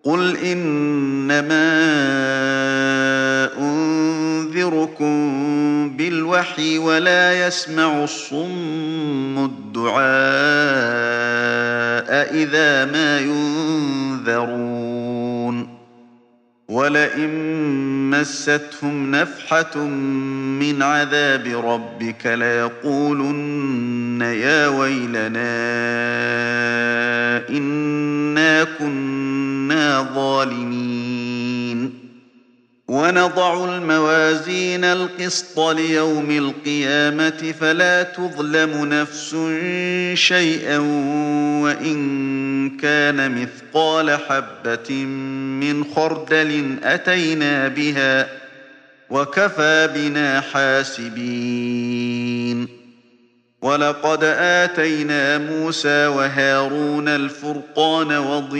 قُلْ إِنَّمَا أُنذِرُكُم بِالْوَحْيِ وَلَا يَسْمَعُ الصُّمُّ الدُّعَاءَ إِذَا مَا يُنذَرُونَ وَلَئِن مَّسَّتْهُمْ نَفْحَةٌ مِّنْ عَذَابِ رَبِّكَ لَيَقُولُنَّ يَا وَيْلَنَا إِنَّا كُنَّا ظَالِمِينَ وَنَضَعُ الْمَوَازِينَ الْقِسْطَ لِيَوْمِ الْقِيَامَةِ فَلَا تُظْلَمُ نَفْسٌ شَيْئًا وَإِن كَانَ مِثْقَالَ حَبَّةٍ مِّنْ خَرْدَلٍ أَتَيْنَا بِهَا ۗ وَكَفَىٰ بِنَا حَاسِبِينَ وَلَقَدْ آتَيْنَا مُوسَىٰ وَهَارُونَ الْفُرْقَانَ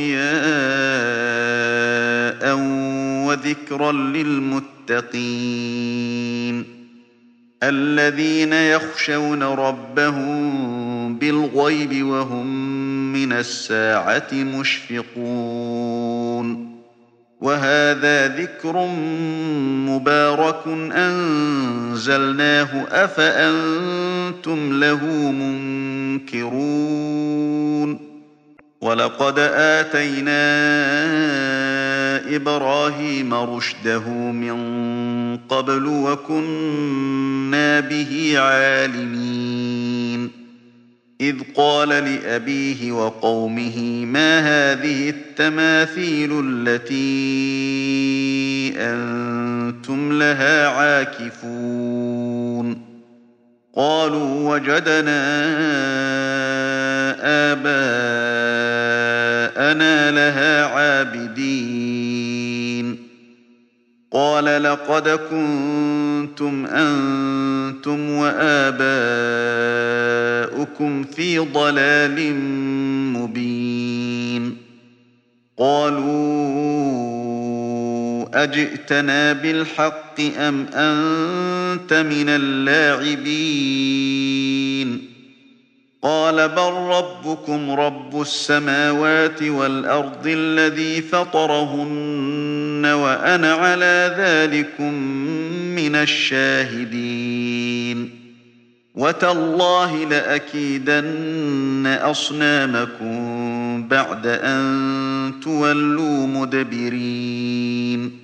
وَضِيَاءً وَذِكْرًا لِّلْمُتَّقِينَ الَّذِينَ يَخْشَوْنَ رَبَّهُم بِالْغَيْبِ وَهُم مِّنَ السَّاعَةِ مُشْفِقُونَ وَهَٰذَا ذِكْرٌ مُّبَارَكٌ أَنزَلْنَاهُ أَفَأَنتُمْ لَهُ مُنكِرُونَ وَلَقَدْ آتَيْنَا إِبْرَاهِيمَ رُشْدَهُ مِن قَبْلُ وَكُنَّا بِهِ عَالِمِينَ إِذْ قَالَ لِأَبِيهِ وَقَوْمِهِ مَا هَٰذِهِ التَّمَاثِيلُ الَّتِي أَنتُمْ لَهَا عَاكِفُونَ قَالُوا وَجَدْنَا آبَاءَنَا لَهَا عَابِدِينَ قَالَ لَقَدْ كُنتُمْ أَنتُمْ وَآبَاؤُكُمْ فِي ضَلَالٍ مُّبِينٍ قَالُوا أَجِئْتَنَا بِالْحَقِّ أَمْ أَنتَ مِنَ اللاعبين قَالَ بَل رَّبُّكُمْ رَبُّ السَّمَاوَاتِ وَالْأَرْضِ الَّذِي فَطَرَهُنَّ وَأَنَا عَلَىٰ ذَٰلِكُم مِّنَ الشَّاهِدِينَ وَتَاللَّهِ لَأَكِيدَنَّ أَصْنَامَكُم بَعْدَ أَن تُوَلُّوا مُدْبِرِينَ